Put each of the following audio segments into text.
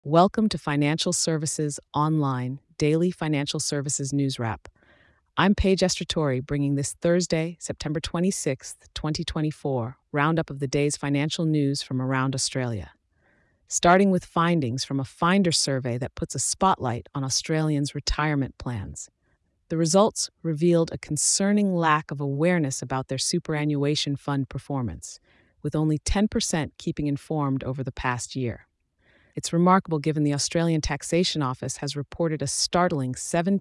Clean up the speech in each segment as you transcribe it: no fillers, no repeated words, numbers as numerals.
Welcome to Financial Services Online Daily Financial Services News Wrap. I'm Paige Estratori, bringing this Thursday, September 26th, 2024, roundup of the day's financial news from around Australia. Starting with findings from a Finder survey that puts a spotlight on Australians' retirement plans. The results revealed a concerning lack of awareness about their superannuation fund performance, with only 10% keeping informed over the past year. It's remarkable given the Australian Taxation Office has reported a startling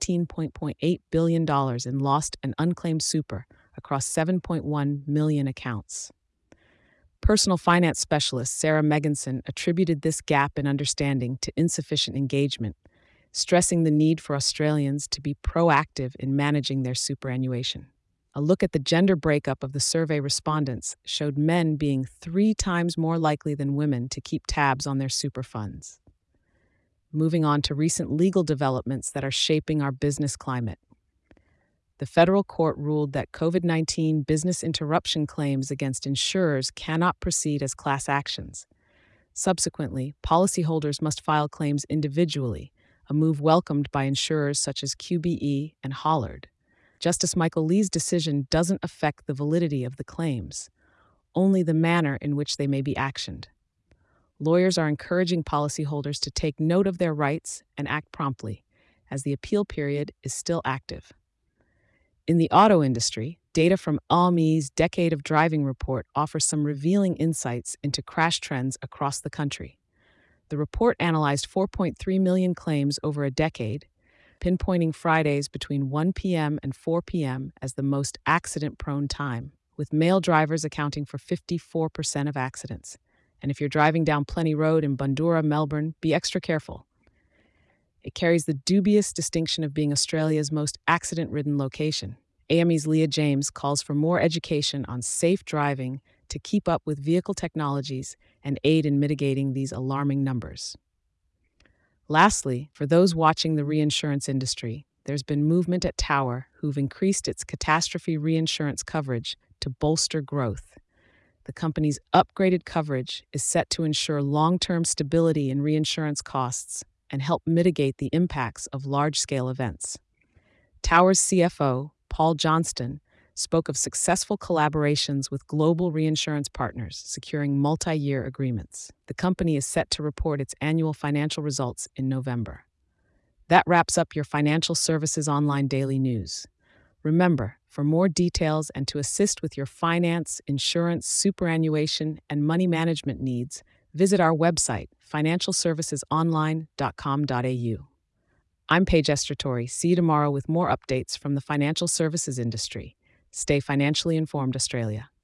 $17.8 billion in lost and unclaimed super across 7.1 million accounts. Personal finance specialist Sarah Megginson attributed this gap in understanding to insufficient engagement, stressing the need for Australians to be proactive in managing their superannuation. A look at the gender breakup of the survey respondents showed men being 3 times more likely than women to keep tabs on their super funds. Moving on to recent legal developments that are shaping our business climate. The federal court ruled that COVID-19 business interruption claims against insurers cannot proceed as class actions. Subsequently, policyholders must file claims individually, a move welcomed by insurers such as QBE and Hollard. Justice Michael Lee's decision doesn't affect the validity of the claims, only the manner in which they may be actioned. Lawyers are encouraging policyholders to take note of their rights and act promptly, as the appeal period is still active. In the auto industry, data from AAME's Decade of Driving report offers some revealing insights into crash trends across the country. The report analyzed 4.3 million claims over a decade, pinpointing Fridays between 1 p.m. and 4 p.m. as the most accident-prone time, with male drivers accounting for 54% of accidents. And if you're driving down Plenty Road in Bundoora, Melbourne, be extra careful. It carries the dubious distinction of being Australia's most accident-ridden location. AAME's Leah James calls for more education on safe driving to keep up with vehicle technologies and aid in mitigating these alarming numbers. Lastly, for those watching the reinsurance industry, there's been movement at Tower, who've increased its catastrophe reinsurance coverage to bolster growth. The company's upgraded coverage is set to ensure long-term stability in reinsurance costs and help mitigate the impacts of large-scale events. Tower's CFO, Paul Johnston, spoke of successful collaborations with global reinsurance partners, securing multi-year agreements. The company is set to report its annual financial results in November. That wraps up your Financial Services Online Daily News. Remember, for more details and to assist with your finance, insurance, superannuation, and money management needs, visit our website, financialservicesonline.com.au. I'm Paige Estratori. See you tomorrow with more updates from the financial services industry. Stay financially informed, Australia.